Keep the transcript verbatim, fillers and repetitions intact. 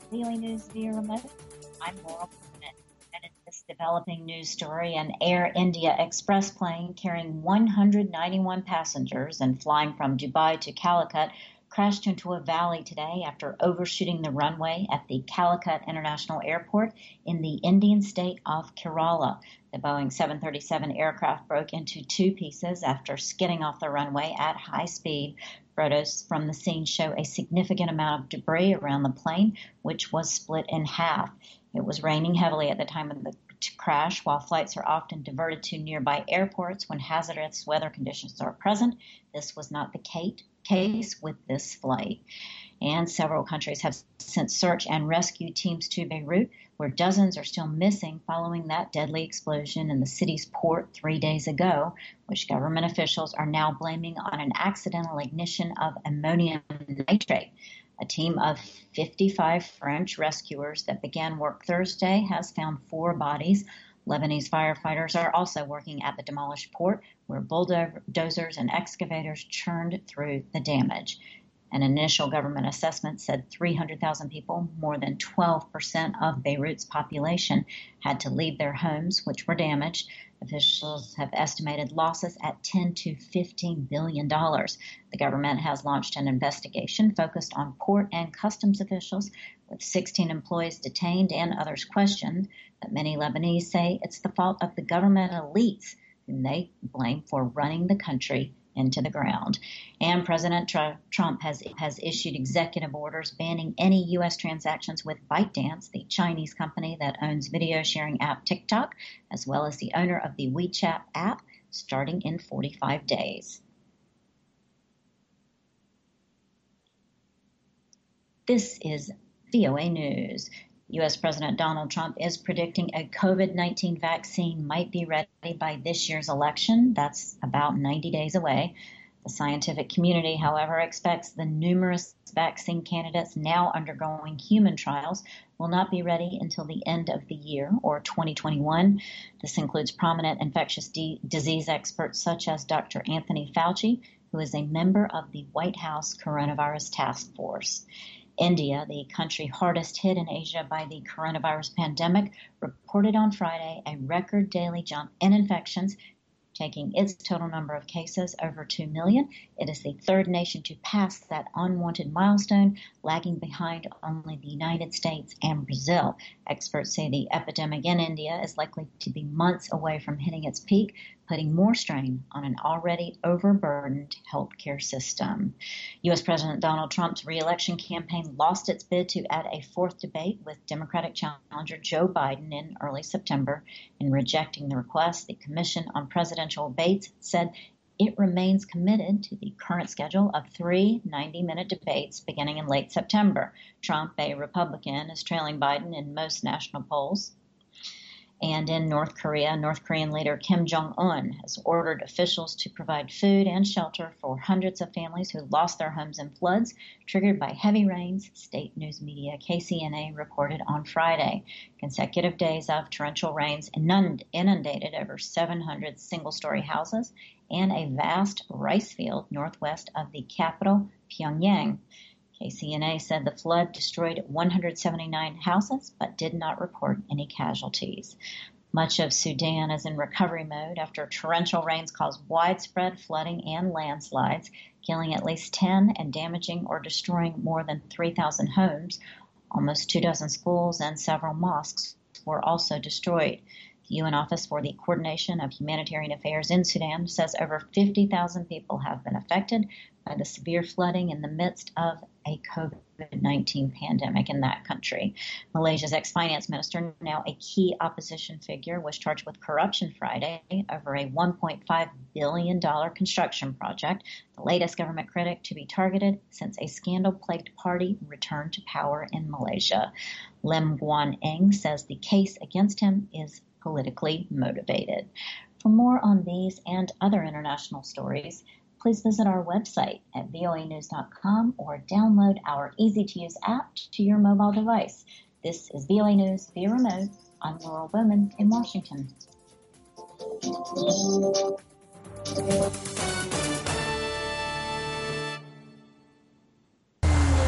V O A News via remote. I'm Laurel Bowman. And in this developing news story, an Air India Express plane carrying one hundred ninety-one passengers and flying from Dubai to Calicut crashed into a valley today after overshooting the runway at the Calicut International Airport in the Indian state of Kerala. The Boeing seven thirty-seven aircraft broke into two pieces after skidding off the runway at high speed. Photos from the scene show a significant amount of debris around the plane, which was split in half. It was raining heavily at the time of the crash. While flights are often diverted to nearby airports when hazardous weather conditions are present, this was not the case with this flight. And several countries have sent search and rescue teams to Beirut, where dozens are still missing following that deadly explosion in the city's port three days ago, which government officials are now blaming on an accidental ignition of ammonium nitrate. A team of fifty-five French rescuers that began work Thursday has found four bodies. Lebanese firefighters are also working at the demolished port, where bulldozers and excavators churned through the damage. An initial government assessment said three hundred thousand people, more than twelve percent of Beirut's population, had to leave their homes, which were damaged. Officials have estimated losses at ten to fifteen billion dollars. The government has launched an investigation focused on port and customs officials, with sixteen employees detained and others questioned. But many Lebanese say it's the fault of the government elites, whom they blame for running the country into the ground. And President Trump has has issued executive orders banning any U S transactions with ByteDance, the Chinese company that owns video sharing app TikTok, as well as the owner of the WeChat app, starting in forty-five days. This is V O A News. U S. President Donald Trump is predicting a COVID nineteen vaccine might be ready by this year's election. That's about ninety days away. The scientific community, however, expects the numerous vaccine candidates now undergoing human trials will not be ready until the end of the year, or twenty twenty-one. This includes prominent infectious de- disease experts such as Doctor Anthony Fauci, who is a member of the White House Coronavirus Task Force. India, the country hardest hit in Asia by the coronavirus pandemic, reported on Friday a record daily jump in infections, taking its total number of cases over two million. It is the third nation to pass that unwanted milestone, lagging behind only the United States and Brazil. Experts say the epidemic in India is likely to be months away from hitting its peak, putting more strain on an already overburdened healthcare system. U S. President Donald Trump's re-election campaign lost its bid to add a fourth debate with Democratic challenger Joe Biden in early September. In rejecting the request, the Commission on Presidential Debates said it remains committed to the current schedule of three ninety-minute debates beginning in late September. Trump, a Republican, is trailing Biden in most national polls. And in North Korea, North Korean leader Kim Jong-un has ordered officials to provide food and shelter for hundreds of families who lost their homes in floods triggered by heavy rains, state news media K C N A reported on Friday. Consecutive days of torrential rains inundated over seven hundred single-story houses and a vast rice field northwest of the capital, Pyongyang. K C N A said the flood destroyed one hundred seventy-nine houses, but did not report any casualties. Much of Sudan is in recovery mode after torrential rains caused widespread flooding and landslides, killing at least ten and damaging or destroying more than three thousand homes. Almost two dozen schools and several mosques were also destroyed. The U N Office for the Coordination of Humanitarian Affairs in Sudan says over fifty thousand people have been affected by the severe flooding in the midst of a COVID nineteen pandemic in that country. Malaysia's ex-finance minister, now a key opposition figure, was charged with corruption Friday over a one point five billion dollars construction project, the latest government critic to be targeted since a scandal-plagued party returned to power in Malaysia. Lim Guan Eng says the case against him is politically motivated. For more on these and other international stories, please visit our website at V O A news dot com or download our easy-to-use app to your mobile device. This is V O A News via remote. I'm Laurel Bowman in Washington.